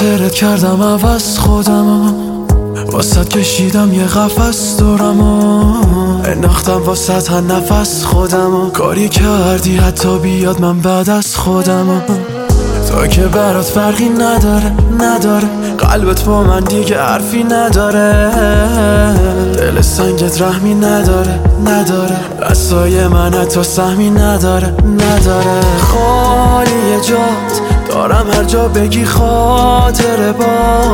خاطرت کردم عوض خودمو، واسط کشیدم یه قفس دورمو، انداختم واسط هر نفس خودمو، کاری کردی حتی بیاد من بعد از خودمو. تا که برات فرقی نداره قلبت با من دیگه حرفی نداره، دل سنگت رحمی نداره دستای من حتی سهمی نداره خالی جات دارم هر جا بگی خاطره با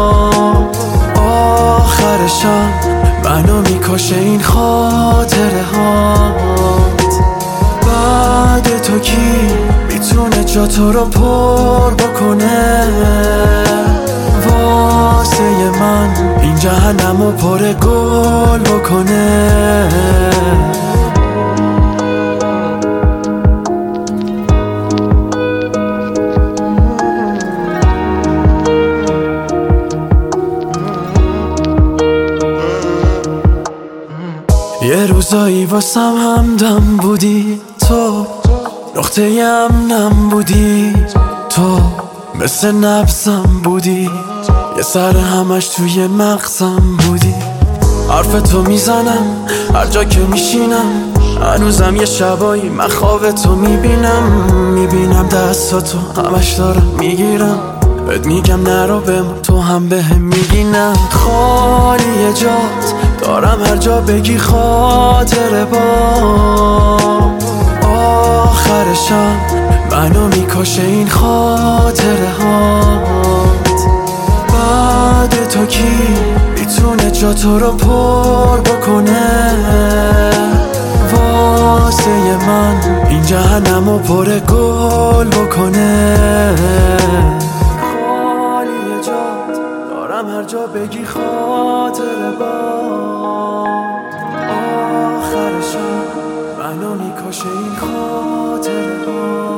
آخرشم منو میکشه این خاطره هات. بعد تو کی میتونه جا تو رو پر بکنه، واسه من این جهنمو پر گل بکنه. یه روزایی واسم همدم بودی، تو نقطه امنم بودی، تو مثل نبضم بودی، یه سر همش توی مغزم بودی. حرف تو میزنم هر جا که میشینم، هنوزم یه شبایی من خواب تو میبینم دستاتو همش دارم میگیرم، بهت میگم نرو بمون تو هم بهم میگی نه. خالی جات دارم هر جا بگی خاطره با آخرشم منو میکشه این خاطره هات. بعد تو کی میتونه جا تو رو پر بکنه، واسه من این جهنمو پر گل بکنه. خالی جات دارم هر جا بگی خاطره با آخرشم منو میکشه این خاطره ها.